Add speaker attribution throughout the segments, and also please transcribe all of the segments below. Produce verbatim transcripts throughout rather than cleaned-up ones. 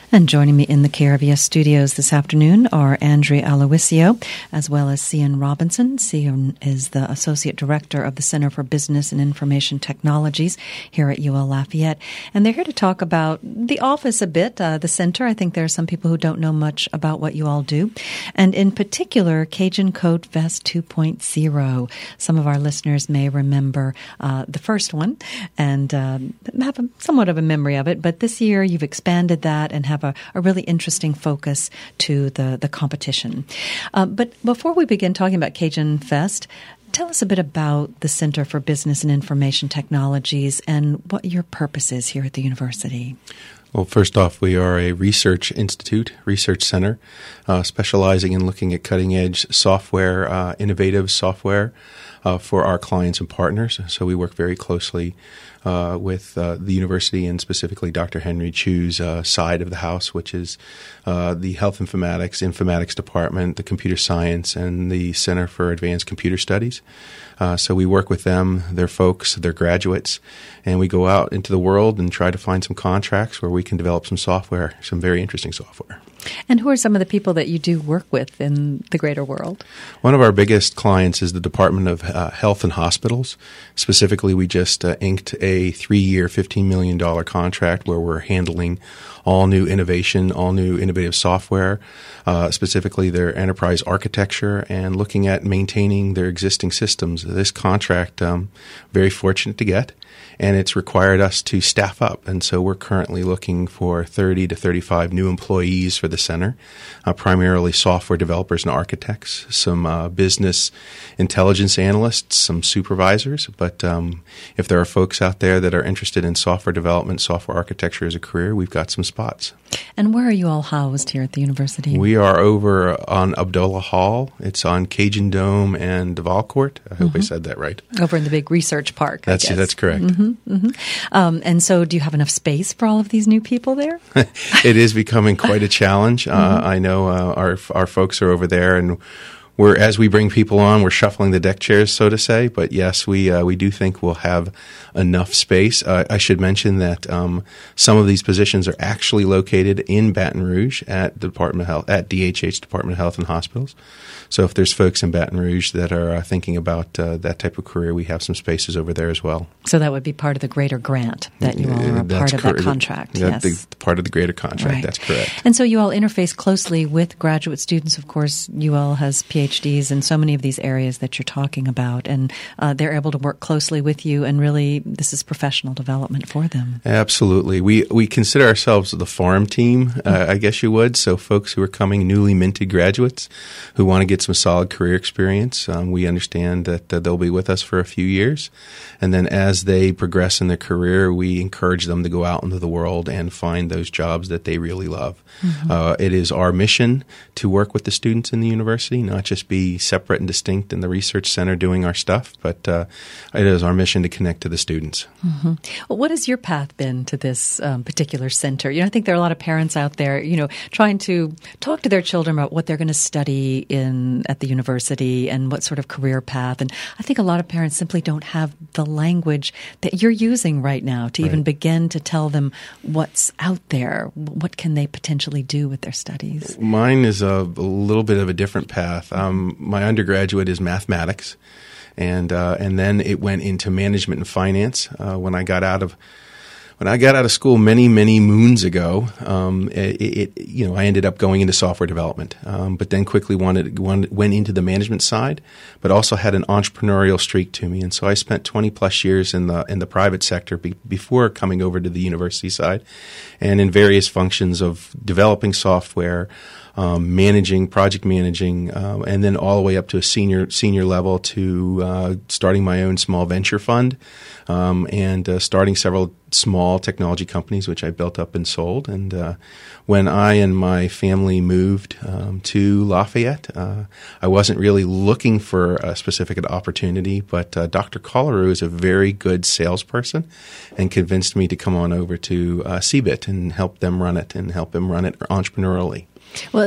Speaker 1: And joining me in the K R V S studios this afternoon are Andrea Aloisio, as well as Cian Robinson. Cian is the Associate Director of the Center for Business and Information Technologies here at U L Lafayette. And they're here to talk about the office a bit, uh, the center. I think there are some people who don't know much about what you all do. And in particular, Cajun Code Fest two point oh. Some of our listeners may remember uh, the first one and um, have a, somewhat of a memory of it. But this year you've expanded that and have a, a really interesting focus to the, the competition. Uh, but before we begin talking about Cajun Fest, tell us a bit about the Center for Business and Information Technologies and what your purpose is here at the university.
Speaker 2: Well, first off, we are a research institute, research center, uh, specializing in looking at cutting-edge software, uh, innovative software uh, for our clients and partners. So we work very closely uh, with uh, the university and specifically Doctor Henry Chu's uh, side of the house, which is uh, the Health Informatics, Informatics Department, the Computer Science, and the Center for Advanced Computer Studies. Uh, so we work with them, their folks, their graduates, and we go out into the world and try to find some contracts where we can develop some software, some very interesting software.
Speaker 1: And who are some of the people that you do work with in the greater world?
Speaker 2: One of our biggest clients is the Department of uh, Health and Hospitals. Specifically, we just uh, inked a three-year, fifteen million dollars contract where we're handling all new innovation, all new innovative software, uh, specifically their enterprise architecture and looking at maintaining their existing systems. This contract, um, very fortunate to get, and it's required us to staff up. And so we're currently looking for thirty to thirty-five new employees for the center, uh, primarily software developers and architects, some uh, business intelligence analysts, some supervisors. But um, if there are folks out there that are interested in software development, software architecture as a career, we've got some spots.
Speaker 1: And where are you all housed here at the university?
Speaker 2: We are over on Abdullah Hall. It's on Cajun Dome and Duval Court. I hope mm-hmm. I said that right.
Speaker 1: Over in the big research park,
Speaker 2: That's
Speaker 1: I guess.
Speaker 2: That's correct.
Speaker 1: Mm-hmm, mm-hmm. Um, and so do you have enough space for all of these new people there?
Speaker 2: It is becoming quite a challenge. Mm-hmm. Uh, I know uh, our our folks are over there, and we're as we bring people on, we're shuffling the deck chairs, so to say. But yes, we uh, we do think we'll have enough space. Uh, I should mention that um, some of these positions are actually located in Baton Rouge at the Department of Health, at D H H, Department of Health and Hospitals. So if there's folks in Baton Rouge that are uh, thinking about uh, that type of career, we have some spaces over there as well.
Speaker 1: So that would be part of the greater grant that you all are a
Speaker 2: that's
Speaker 1: part of
Speaker 2: cor-
Speaker 1: that contract.
Speaker 2: That,
Speaker 1: yes.
Speaker 2: the, part of the greater contract.
Speaker 1: Right.
Speaker 2: That's correct.
Speaker 1: And so you all interface closely with graduate students. Of course, U L has P H Ds in so many of these areas that you're talking about, and uh, they're able to work closely with you, and really this is professional development for them.
Speaker 2: Absolutely. We we consider ourselves the farm team, uh, I guess you would. So folks who are coming newly minted graduates who want to get some solid career experience. Um, we understand that uh, they'll be with us for a few years. And then as they progress in their career, we encourage them to go out into the world and find those jobs that they really love. Mm-hmm. Uh, it is our mission to work with the students in the university, not just be separate and distinct in the research center doing our stuff, but uh, it is our mission to connect to the students.
Speaker 1: Mm-hmm. Well, what has your path been to this um, particular center? You know, I think there are a lot of parents out there, you know, trying to talk to their children about what they're going to study in at the university and what sort of career path. And I think a lot of parents simply don't have the language that you're using right now to right. even begin to tell them what's out there. What can they potentially do with their studies?
Speaker 2: Mine is a, a little bit of a different path. Um, my undergraduate is mathematics, and uh, and then it went into management and finance. Uh, when I got out of When I got out of school many, many moons ago, um, it, it, you know, I ended up going into software development, um, but then quickly wanted, wanted, went into the management side, but also had an entrepreneurial streak to me. And so I spent twenty plus years in the in the private sector be, before coming over to the university side, and in various functions of developing software, Um, managing, project managing, uh, and then all the way up to a senior senior level to uh, starting my own small venture fund um, and uh, starting several small technology companies, which I built up and sold. And uh, when I and my family moved um, to Lafayette, uh, I wasn't really looking for a specific opportunity, but uh, Doctor Colleroux is a very good salesperson and convinced me to come on over to uh, C B I T and help them run it and help him run it entrepreneurially.
Speaker 1: Well,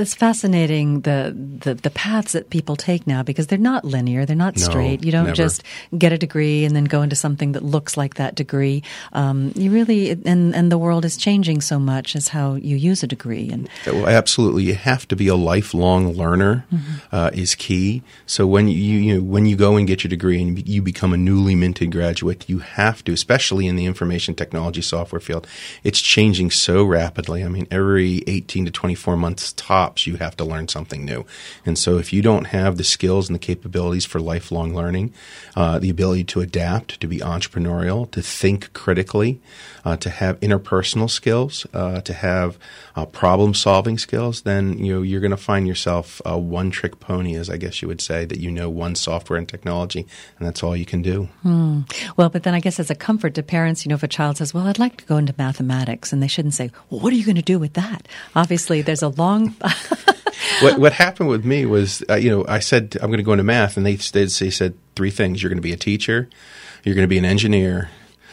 Speaker 1: it's fascinating the, the, the paths that people take now because they're not linear, they're not
Speaker 2: No,
Speaker 1: straight. You don't
Speaker 2: never.
Speaker 1: just get a degree and then go into something that looks like that degree. Um, you really, and, and the world is changing so much as how you use a degree. And
Speaker 2: Well, absolutely, you have to be a lifelong learner. Mm-hmm. uh, is key. So when you, you know, when you go and get your degree and you become a newly minted graduate, you have to, especially in the information technology software field, it's changing so rapidly. I mean, every eighteen to twenty-four months tops, you have to learn something new. And so if you don't have the skills and the capabilities for lifelong learning, uh, the ability to adapt, to be entrepreneurial, to think critically, uh, to have interpersonal skills, uh, to have uh, problem-solving skills, then you know you're going to find yourself a one-trick pony, as I guess you would say, that you know one software and technology, and that's all you can do.
Speaker 1: Hmm. Well, but then I guess as a comfort to parents, you know, if a child says, well, I'd like to go into mathematics, and they shouldn't say, well, what are you going to do with that? Obviously, there's a long...
Speaker 2: what, what happened with me was, uh, you know, I said, I'm going to go into math, and they, they, they said three things. You're going to be a teacher, you're going to be an engineer,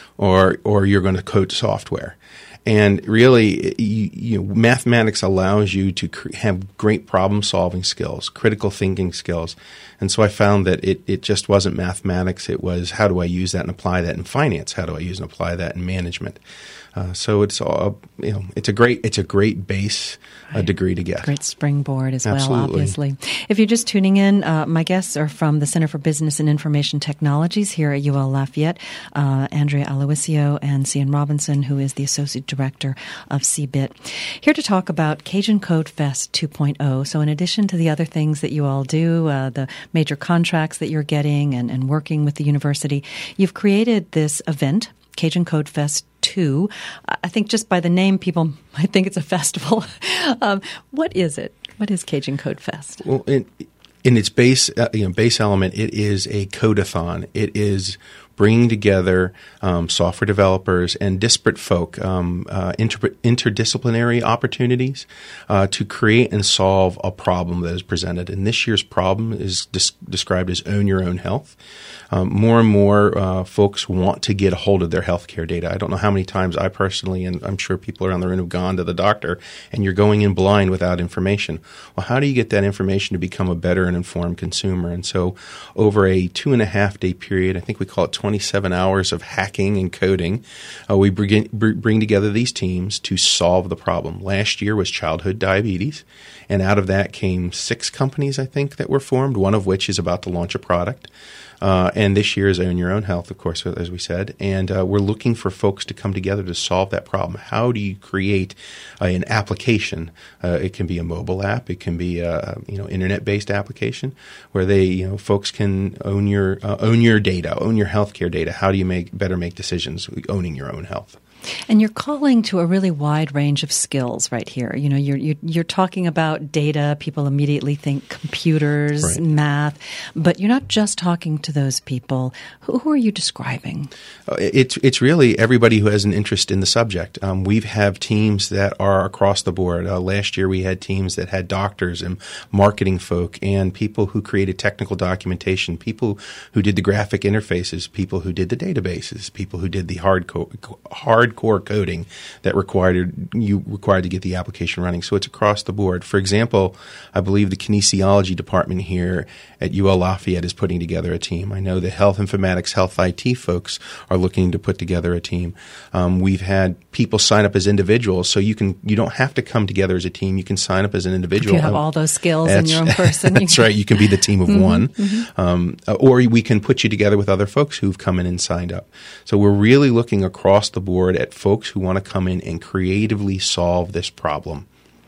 Speaker 2: or or you're going to code software. And really, you, you know, mathematics allows you to cr- have great problem-solving skills, critical thinking skills. And so I found that it, it just wasn't mathematics. It was how do I use that and apply that in finance? How do I use and apply that in management? Uh, so it's all, you know, it's a great it's a great base uh, degree to get.
Speaker 1: Great springboard as
Speaker 2: Absolutely.
Speaker 1: well, obviously. If you're just tuning in, uh, my guests are from the Center for Business and Information Technologies here at U L Lafayette, uh, Andrea Aloisio and Cian Robinson, who is the Associate Director of C B I T. Here to talk about Cajun Code Fest two point oh. So in addition to the other things that you all do, uh, the major contracts that you're getting and, and working with the university, you've created this event, Cajun Code Fest two. I think just by the name, people might think it's a festival. um, what is it? What is Cajun Code Fest?
Speaker 2: Well, in, in its base, uh, you know, base element, it is a codeathon. It is bringing together um, software developers and disparate folk, um, uh, inter- interdisciplinary opportunities uh, to create and solve a problem that is presented. And this year's problem is dis- described as own your own health. Um, more and more uh, folks want to get a hold of their healthcare data. I don't know how many times I personally, and I'm sure people around the room have gone to the doctor, and you're going in blind without information. Well, how do you get that information to become a better and informed consumer? And so over a two and a half day period, I think we call it twenty-seven hours of hacking and coding, uh, we bring, bring together these teams to solve the problem. Last year was childhood diabetes, and out of that came six companies, I think, that were formed, one of which is about to launch a product. Uh, and this year is Own Your Own Health, of course, as we said. And uh, we're looking for folks to come together to solve that problem. How do you create uh, an application? Uh, it can be a mobile app. It can be a you know internet-based application where they you know folks can own your uh, own your data, own your healthcare data. How do you make better make decisions owning your own health?
Speaker 1: And you're calling to a really wide range of skills right here. You know, you're you're, you're talking about data. People immediately think computers,
Speaker 2: right.
Speaker 1: math, but you're not just talking to those people. Who, who are you describing?
Speaker 2: Uh, it's it's really everybody who has an interest in the subject. Um, we have teams that are across the board. Uh, last year we had teams that had doctors and marketing folk and people who created technical documentation, people who did the graphic interfaces, people who did the databases, people who did the hardcore hard core coding that required you required to get the application running. So it's across the board. For example, I believe the kinesiology department here at U L Lafayette is putting together a team. I know the health informatics, health I T folks are looking to put together a team. Um, we've had people sign up as individuals, so you can you don't have to come together as a team. You can sign up as an individual.
Speaker 1: If you have all those skills in your own person.
Speaker 2: That's right. You can be the team of
Speaker 1: mm-hmm,
Speaker 2: one,
Speaker 1: mm-hmm.
Speaker 2: Um, or we can put you together with other folks who've come in and signed up. So we're really looking across the board at folks who want to come in and creatively solve this problem.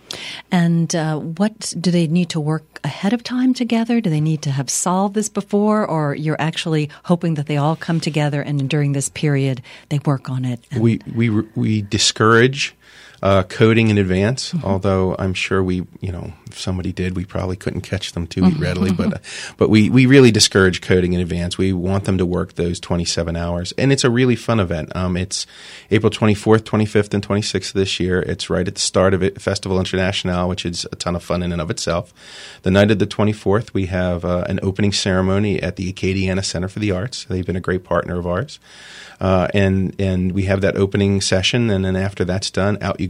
Speaker 1: And uh, what do they need to work ahead of time together? Do they need to have solved this before, or you're actually hoping that they all come together and during this period they work on it? And
Speaker 2: we we we discourage uh, coding in advance, mm-hmm. although I'm sure we, you know, if somebody did, we probably couldn't catch them too mm-hmm. readily. But uh, but we, we really discourage coding in advance. We want them to work those twenty-seven hours. And it's a really fun event. Um, it's April twenty-fourth, twenty-fifth, and twenty-sixth this year. It's right at the start of it, Festival International, which is a ton of fun in and of itself. The night of the twenty-fourth, we have uh, an opening ceremony at the Acadiana Center for the Arts. They've been a great partner of ours. Uh, and and we have that opening session, and then after that's done, out you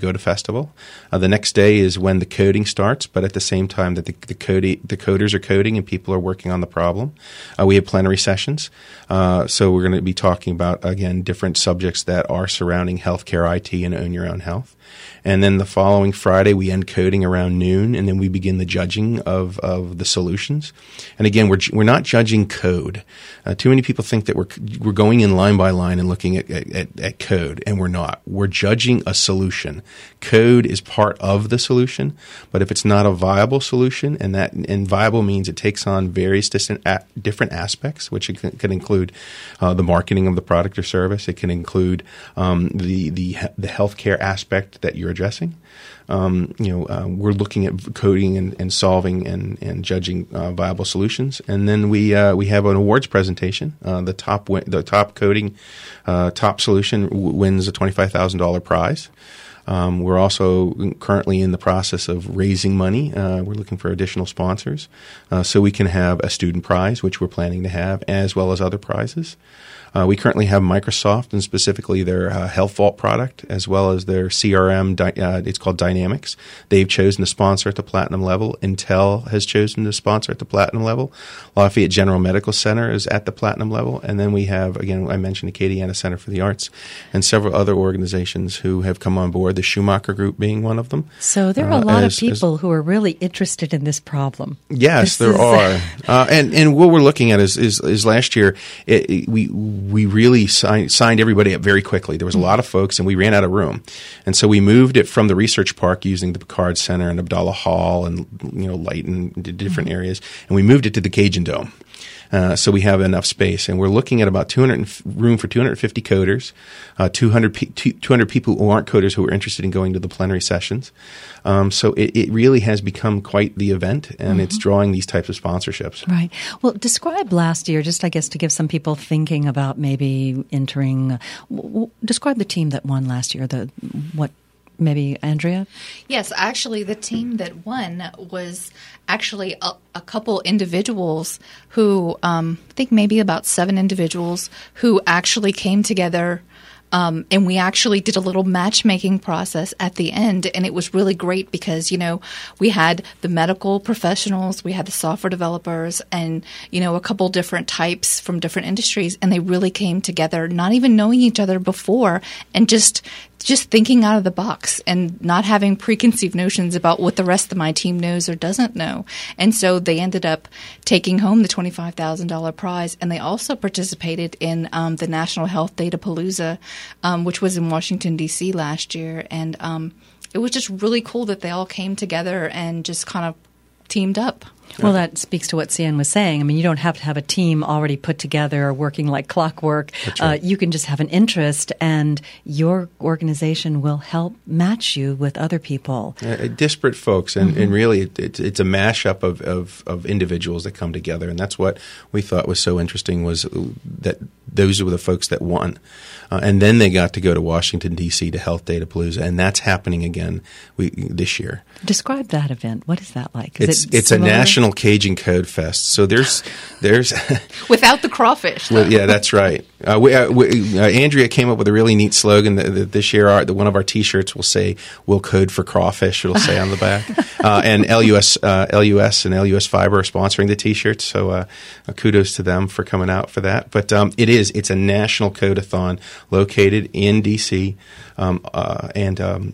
Speaker 2: go to festival. Uh, the next day is when the coding starts, but at the same time that the the, code, the coders are coding and people are working on the problem. Uh, we have plenary sessions. Uh, so we're going to be talking about, again, different subjects that are surrounding healthcare, I T, and Own Your Own Health. And then the following Friday, we end coding around noon, and then we begin the judging of, of the solutions. And again, we're we're not judging code. Uh, too many people think that we're we're going in line by line and looking at, at, at code, and we're not. We're judging a solution. Code is part of the solution, but if it's not a viable solution, and that and viable means it takes on various distant, a, different aspects, which it can, can include uh, the marketing of the product or service. It can include um, the the the healthcare aspect that you're addressing. Um, you know, uh, we're looking at coding and, and solving and, and judging uh, viable solutions, and then we uh, we have an awards presentation. Uh, the top win- the top coding uh, top solution w- wins a twenty-five thousand dollars prize. Um, we're also currently in the process of raising money. Uh, we're looking for additional sponsors uh, so we can have a student prize, which we're planning to have, as well as other prizes. Uh, we currently have Microsoft and specifically their uh, Health Vault product, as well as their C R M. Di- uh, it's called Dynamics. They've chosen to sponsor at the platinum level. Intel has chosen to sponsor at the platinum level. Lafayette General Medical Center is at the platinum level. And then we have, again, I mentioned the Acadiana Center for the Arts and several other organizations who have come on board, the Schumacher Group being one of them.
Speaker 1: So there are uh, a lot as, of people as, who are really interested in this problem.
Speaker 2: Yes,
Speaker 1: this
Speaker 2: there
Speaker 1: is,
Speaker 2: are. uh, and, and what we're looking at is, is, is last year, it, it, we we really signed, signed everybody up very quickly. There was a lot of folks, and we ran out of room. And so we moved it from the research park using the Picard Center and Abdallah Hall and, you know, Lighton, different mm-hmm. areas, and we moved it to the Cajun Dome. Uh, so we have enough space, and we're looking at about two hundred room for two hundred fifty coders, uh, two hundred, pe- two hundred people who aren't coders who are interested in going to the plenary sessions. Um, so it, it really has become quite the event, and mm-hmm. it's drawing these types of sponsorships.
Speaker 1: Right. Well, describe last year, just I guess to give some people thinking about maybe entering. Uh, w- w- describe the team that won last year. The what. Maybe Andrea?
Speaker 3: Yes, actually the team that won was actually a, a couple individuals who, um, I think maybe about seven individuals who actually came together. Um, and we actually did a little matchmaking process at the end, and it was really great because, you know, we had the medical professionals, we had the software developers, and, you know, a couple different types from different industries, and they really came together, not even knowing each other before, and just just thinking out of the box and not having preconceived notions about what the rest of my team knows or doesn't know. And so they ended up taking home the twenty-five thousand dollars prize, and they also participated in um, the National Health Data Palooza, um, which was in Washington, D C last year. And um, it was just really cool that they all came together and just kind of teamed up.
Speaker 1: Well, that speaks to what Cian was saying. I mean, you don't have to have a team already put together or working like clockwork.
Speaker 2: That's right.
Speaker 1: Uh, you can just have an interest, and your organization will help match you with other people.
Speaker 2: Uh, disparate folks, and,
Speaker 1: mm-hmm.
Speaker 2: and really it, it, it's a mashup of, of, of individuals that come together, and that's what we thought was so interesting was that those were the folks that won. Uh, and then they got to go to Washington, D C to Health Data Palooza, and that's happening again we, this year.
Speaker 1: Describe that event. What is that like? Is
Speaker 2: it's
Speaker 1: it
Speaker 2: it's a national Cajun Code Fest. So there's there's
Speaker 3: without the crawfish.
Speaker 2: Well, yeah, that's right. Uh, we, uh, we, uh, Andrea came up with a really neat slogan that, that this year. Our, that one of our T-shirts will say "We'll code for crawfish." It'll say on the back. Uh, and L U S uh, L U S and L U S Fiber are sponsoring the T-shirts. So uh, uh, kudos to them for coming out for that. But um, it is it's a national code-a-thon located in D C um, uh, and. Um,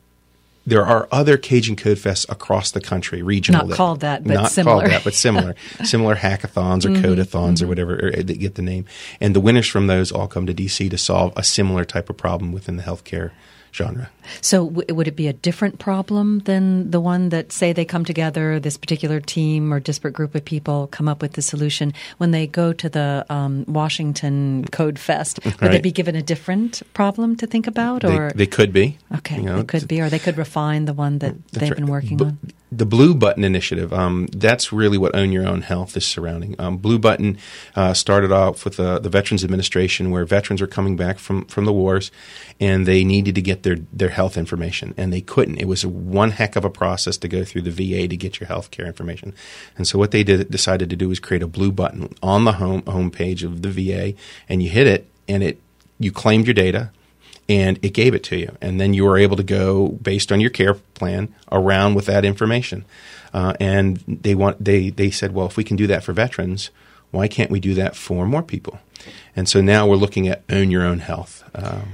Speaker 2: There are other Cajun Code Fests across the country, regional.
Speaker 1: Not
Speaker 2: that,
Speaker 1: called that, but
Speaker 2: not
Speaker 1: similar.
Speaker 2: Not called that, but similar. Similar hackathons or mm-hmm. code-a-thons mm-hmm. or whatever, or they get the name. And the winners from those all come to D C to solve a similar type of problem within the healthcare genre.
Speaker 1: So w- would it be a different problem than the one that, say, they come together, this particular team or disparate group of people come up with the solution, when they go to the um, Washington Code Fest? Would
Speaker 2: right.
Speaker 1: they be given a different problem to think about? Or
Speaker 2: They, they could be.
Speaker 1: Okay,
Speaker 2: you know,
Speaker 1: they could be, or they could refine the one that they've
Speaker 2: right.
Speaker 1: been working
Speaker 2: B-
Speaker 1: on.
Speaker 2: The Blue Button Initiative, um, that's really what Own Your Own Health is surrounding. Um, Blue Button uh, started off with the, the Veterans Administration, where veterans were coming back from, from the wars, and they needed to get their, their health information, and they couldn't. It was a one heck of a process to go through the V A to get your health care information. And so what they did, decided to do was create a blue button on the home homepage of the V A, and you hit it, and it you claimed your data, and it gave it to you. And then you were able to go, based on your care plan, around with that information. Uh, and they want they they said, well, if we can do that for veterans, why can't we do that for more people? And so now we're looking at Own Your Own Health. Um,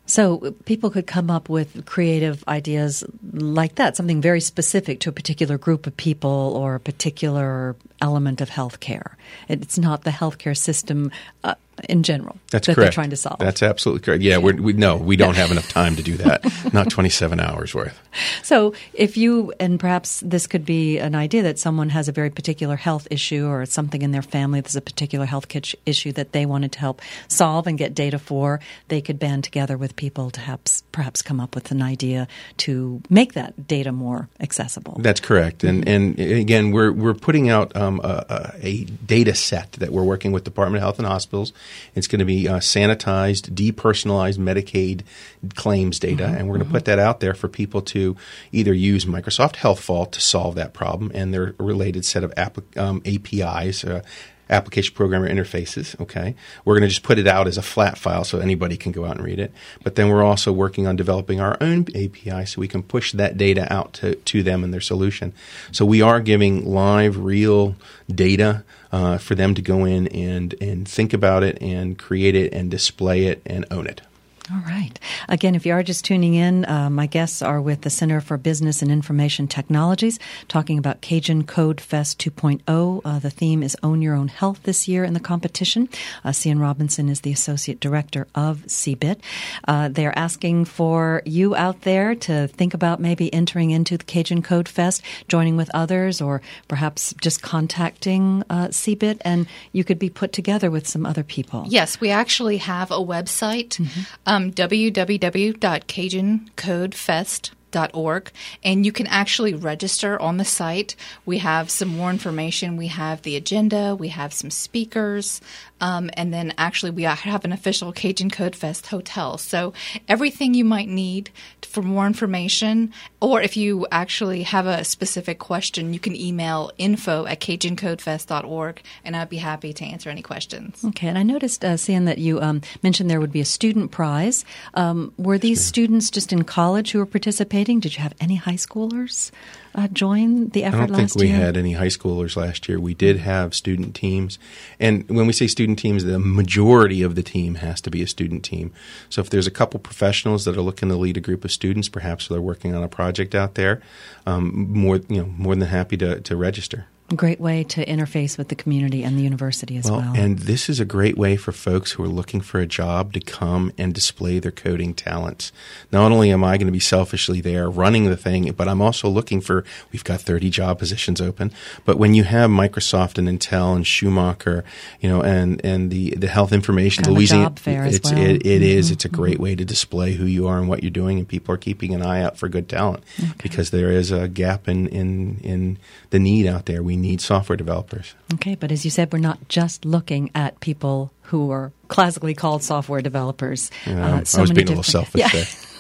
Speaker 1: So people could come up with creative ideas like that, something very specific to a particular group of people or a particular element of healthcare. It's not the healthcare system uh, in general
Speaker 2: That's
Speaker 1: that
Speaker 2: correct.
Speaker 1: they're trying to solve.
Speaker 2: That's absolutely correct. Yeah, we're, we no, we don't have enough time to do that. Not twenty-seven hours worth.
Speaker 1: So if you, and perhaps this could be an idea that someone has a very particular health issue or something in their family that's a particular health issue that they wanted to help solve and get data for, they could band together with people to perhaps, perhaps come up with an idea to make that data more accessible.
Speaker 2: That's correct. And and again, we're we're putting out um, a, a data set that we're working with Department of Health and Hospitals. It's going to be uh, sanitized, depersonalized Medicaid claims data, mm-hmm. and we're going to put that out there for people to either use Microsoft Health Vault to solve that problem and their related set of app, um, A P Is, uh, application programmer interfaces. Okay, we're going to just put it out as a flat file so anybody can go out and read it. But then we're also working on developing our own A P I so we can push that data out to, to them and their solution. So we are giving live, real data uh, for them to go in and and think about it and create it and display it and own it.
Speaker 1: All right. Again, if you are just tuning in, uh, my guests are with the Center for Business and Information Technologies, talking about Cajun Code Fest two point oh. Uh, the theme is Own Your Own Health this year in the competition. Uh, Cian Robinson is the Associate Director of C B I T. Uh, they're asking for you out there to think about maybe entering into the Cajun Code Fest, joining with others, or perhaps just contacting uh, C B I T, and you could be put together with some other people.
Speaker 3: Yes, we actually have a website. Mm-hmm. Um, w w w dot cajun code fest dot org, and you can actually register on the site. We have some more information. We have the agenda. We have some speakers. Um, and then actually we have an official Cajun Code Fest hotel. So everything you might need for more information, or if you actually have a specific question, you can email info at cajun code fest dot org, and I'd be happy to answer any questions.
Speaker 1: Okay. And I noticed, uh, Cian, that you um, mentioned there would be a student prize. Um, were these sure. students just in college who were participating? Did you have any high schoolers uh, join the effort last year?
Speaker 2: I don't think we year? had any high schoolers last year. We did have student teams. And when we say student teams, the majority of the team has to be a student team. So if there's a couple professionals that are looking to lead a group of students, perhaps they're working on a project out there, um, more you know more than happy to, to register.
Speaker 1: A great way to interface with the community and the university as well, well.
Speaker 2: And this is a great way for folks who are looking for a job to come and display their coding talents. Not only am I going to be selfishly there running the thing, but I'm also looking for, we've got thirty job positions open. But when you have Microsoft and Intel and Schumacher, you know, and, and the, the health information,
Speaker 1: kind
Speaker 2: Louisiana,
Speaker 1: job fair as
Speaker 2: it's,
Speaker 1: well.
Speaker 2: it, it
Speaker 1: mm-hmm.
Speaker 2: is. It's a great way to display who you are and what you're doing, and people are keeping an eye out for good talent okay. because there is a gap in, in, in the need out there. We need software developers.
Speaker 1: Okay, but as you said, we're not just looking at people who are classically called software developers.
Speaker 2: You know, uh, so I was being a little selfish
Speaker 1: yeah.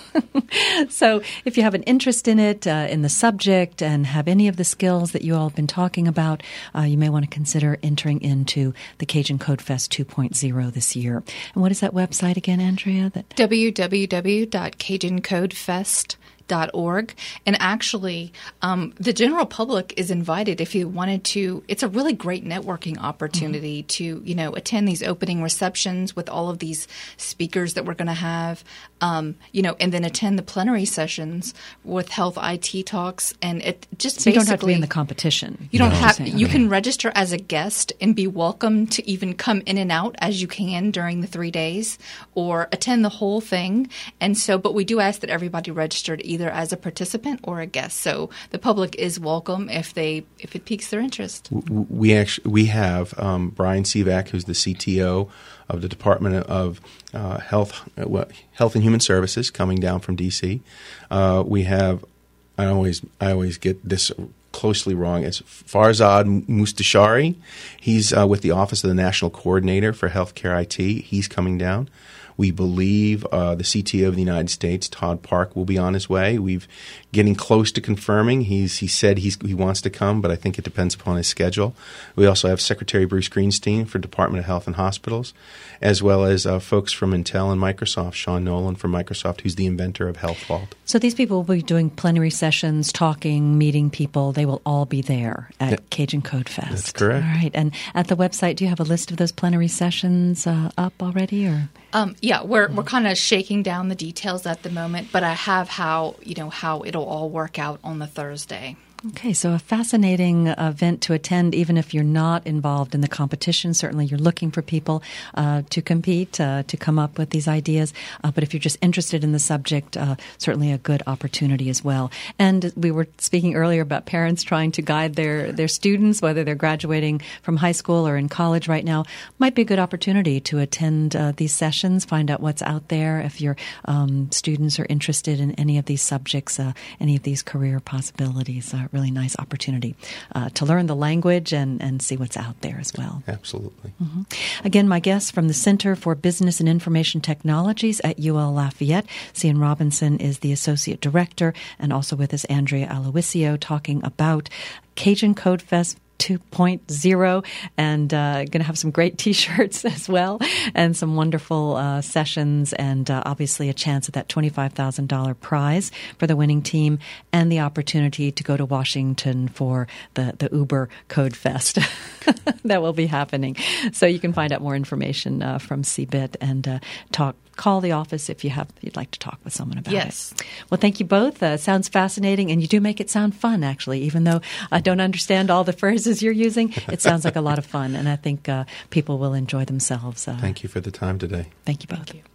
Speaker 2: there.
Speaker 1: So if you have an interest in it, uh, in the subject, and have any of the skills that you all have been talking about, uh, you may want to consider entering into the Cajun Code Fest two point oh this year. And what is that website again, Andrea? That
Speaker 3: w w w dot cajun code fest dot org. And actually, um, the general public is invited if you wanted to. It's a really great networking opportunity mm-hmm. to, you know, attend these opening receptions with all of these speakers that we're going to have, um, you know, and then attend the plenary sessions with health I T talks. And it just
Speaker 1: so
Speaker 3: basically,
Speaker 1: you don't have to be in the competition.
Speaker 3: You don't
Speaker 2: no.
Speaker 3: have. You can register as a guest and be welcome to even come in and out as you can during the three days, or attend the whole thing. And so, but we do ask that everybody register to either as a participant or a guest. So the public is welcome if they if it piques their interest.
Speaker 2: We actually we have um, Brian Sivak, who's the C T O of the Department of uh, Health uh, well, Health and Human Services, coming down from D C. Uh, we have I always I always get this closely wrong. It's Farzad Mustashari. He's uh, with the Office of the National Coordinator for Healthcare I T. He's coming down. We believe uh, the C T O of the United States, Todd Park, will be on his way. We've getting close to confirming. He's he said he's, he wants to come, but I think it depends upon his schedule. We also have Secretary Bruce Greenstein for Department of Health and Hospitals, as well as uh, folks from Intel and Microsoft, Sean Nolan from Microsoft, who's the inventor of Health Vault.
Speaker 1: So these people will be doing plenary sessions, talking, meeting people. They will all be there at yeah. Cajun Code Fest.
Speaker 2: That's correct.
Speaker 1: All right. And at the website, do you have a list of those plenary sessions uh, up already, or?
Speaker 3: Um, yeah, we're we're kind of shaking down the details at the moment, but I have how you know how it'll all work out on the Thursday.
Speaker 1: Okay, so a fascinating event to attend, even if you're not involved in the competition. Certainly you're looking for people uh, to compete, uh, to come up with these ideas. Uh, but if you're just interested in the subject, uh, certainly a good opportunity as well. And we were speaking earlier about parents trying to guide their, their students, whether they're graduating from high school or in college right now. Might be a good opportunity to attend uh, these sessions, find out what's out there. If your um, students are interested in any of these subjects, uh, any of these career possibilities, uh, really nice opportunity uh, to learn the language and, and see what's out there as well.
Speaker 2: Absolutely.
Speaker 1: Mm-hmm. Again, my guest from the Center for Business and Information Technologies at U L Lafayette, Cian Robinson, is the Associate Director, and also with us Andrea Aloisio, talking about Cajun Code Fest two point oh, and uh, going to have some great T-shirts as well, and some wonderful uh, sessions, and uh, obviously a chance at that twenty-five thousand dollars prize for the winning team, and the opportunity to go to Washington for the, the Uber Code Fest that will be happening. So you can find out more information uh, from C B I T and uh, talk. Call the office if you have you'd like to talk with someone about
Speaker 3: yes.
Speaker 1: it. Yes. Well, thank you both. Uh, sounds fascinating, and you do make it sound fun, actually. Even though I don't understand all the phrases you're using, it sounds like a lot of fun, and I think uh, people will enjoy themselves. Uh,
Speaker 2: thank you for the time today.
Speaker 1: Thank you both.
Speaker 3: Thank you.